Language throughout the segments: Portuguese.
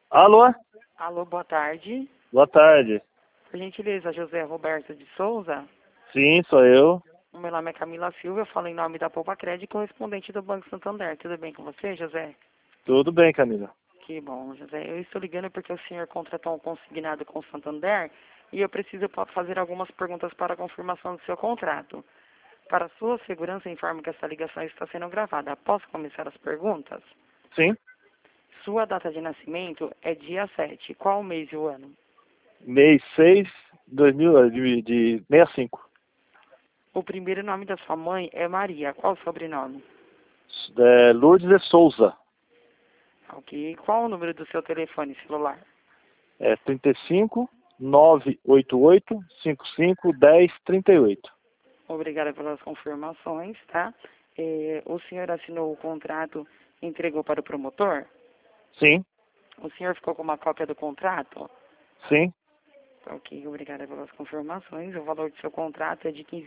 Alô? Alô, boa tarde. Boa tarde. Por gentileza, José Roberto de Souza. Sim, sou eu. O meu nome é Camila Silva, eu falo em nome da Poupa Crédito, correspondente do Banco Santander. Tudo bem com você, José? Tudo bem, Camila. Que bom, José. Eu estou ligando porque o senhor contratou um consignado com o Santander e eu preciso fazer algumas perguntas para a confirmação do seu contrato. Para sua segurança, informo que essa ligação está sendo gravada. Posso começar as perguntas? Sim. Sua data de nascimento é dia 7. Qual o mês e o ano? Mês 6, 2000, de 65. O primeiro nome da sua mãe é Maria. Qual o sobrenome? Lourdes de Souza. Ok. Qual o número do seu telefone celular? 35 988 55 10 38. Obrigada pelas confirmações, tá? O senhor assinou o contrato e entregou para o promotor? Sim, O senhor ficou com uma cópia do contrato? sim. Ok, obrigada pelas confirmações. O valor do seu contrato é de R$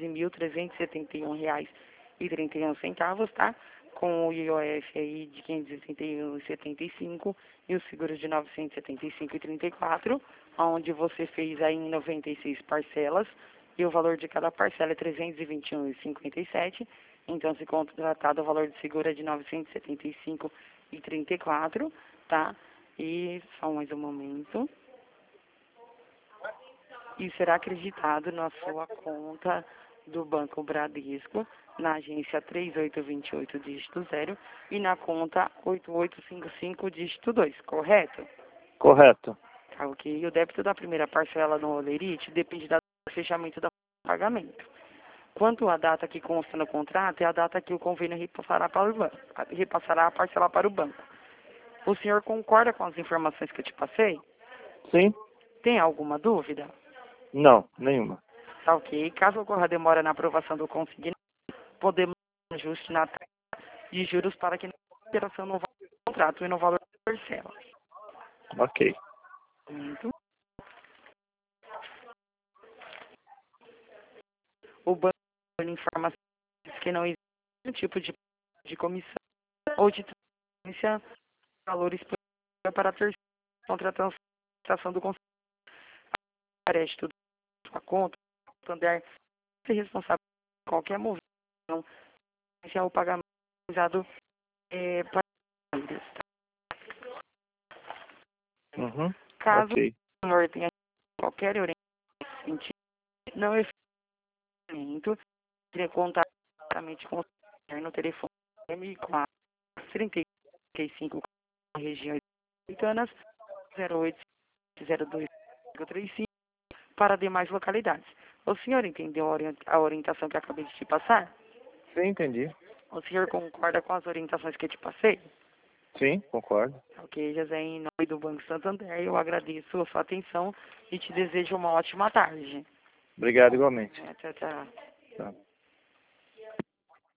15.371,31, tá? Com o IOF aí de R$ 581,75 e os seguros de R$ 975,34, onde você fez aí em 96 parcelas e o valor de cada parcela é R$ 321,57. Então, se contratado, o valor de seguro é de R$ 975,34, tá? E só mais um momento. E será acreditado na sua conta do Banco Bradesco, na agência 3828, dígito 0, e na conta 8855, dígito 2, correto? Correto. Tá, ok. E o débito da primeira parcela no Olerite depende do fechamento do pagamento. Quanto à data que consta no contrato, é a data que o convênio repassará para o banco, repassará a parcela para o banco. O senhor concorda com as informações que eu te passei? Sim? Tem alguma dúvida? Não, nenhuma. Tá, ok. Caso ocorra demora na aprovação do consignado, podemos fazer um ajuste na taxa de juros para que a operação não vá no contrato e no valor da parcela. Ok. Muito. O banco informa que não existe nenhum tipo de comissão ou de transferência de valores para a terceira contratação do consignado. Crédito da sua conta, o Santander ser responsável por qualquer movimento ou pagamento realizado para eles. Uhum. Caso Ok. o senhor tenha qualquer orientação nesse sentido, não é financiamento, entre contato diretamente com o senhor no telefone 4 35 regiões metropolitanas 08 02 535 para demais localidades. O senhor entendeu a orientação que acabei de te passar? Sim, entendi. O senhor concorda com as orientações que eu te passei? Sim, concordo. Ok, José, em nome do Banco Santander, eu agradeço a sua atenção e te desejo uma ótima tarde. Obrigado igualmente. Tchau, tchau. Tá.